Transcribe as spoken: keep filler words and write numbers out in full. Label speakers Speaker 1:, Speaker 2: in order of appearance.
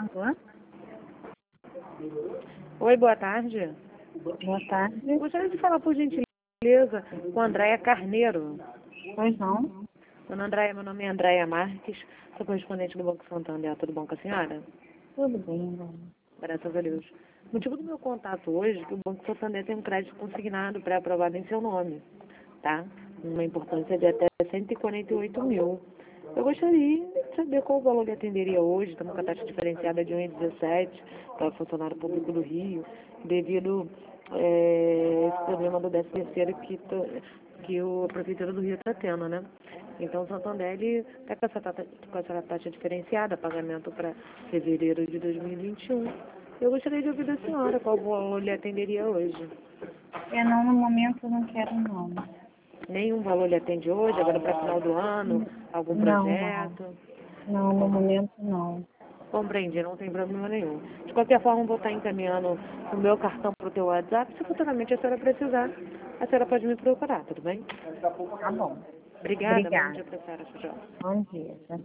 Speaker 1: Alô?
Speaker 2: Oi, boa tarde.
Speaker 1: Boa tarde.
Speaker 2: Gostaria de falar, por gentileza, com a Andréia Carneiro.
Speaker 1: Pois não?
Speaker 2: Dona Andréia, meu nome é Andréia Marques, sou correspondente do Banco Santander. Tudo bom com a senhora?
Speaker 1: Tudo bem, dona.
Speaker 2: Graças a Deus. O motivo do meu contato hoje é que o Banco Santander tem um crédito consignado pré-aprovado em seu nome, tá? Uma importância de até cento e quarenta e oito mil. Eu gostaria de saber qual o valor que atenderia hoje. Estamos com a taxa diferenciada de um vírgula dezessete para o funcionário público do Rio, devido a esse problema do décimo terceiro que, to- que o, a Prefeitura do Rio está tendo, né? Então, o Santander está com, essa tata- com essa taxa diferenciada, pagamento para fevereiro de dois mil e vinte e um. Eu gostaria de ouvir da senhora qual o valor lhe atenderia hoje.
Speaker 1: É, não, no momento eu não quero não.
Speaker 2: Nenhum valor lhe atende hoje, agora para final do ano, algum
Speaker 1: Não,
Speaker 2: projeto?
Speaker 1: não. Não, no momento não.
Speaker 2: Compreendi, não tem problema nenhum. De qualquer forma, eu vou estar encaminhando o meu cartão para o teu WhatsApp. Se futuramente a senhora precisar, a senhora pode me procurar, tudo bem?
Speaker 1: Tá bom.
Speaker 2: Obrigada, bom dia
Speaker 1: Obrigada.
Speaker 2: para a senhora, tchau.
Speaker 1: Bom dia. Tchau.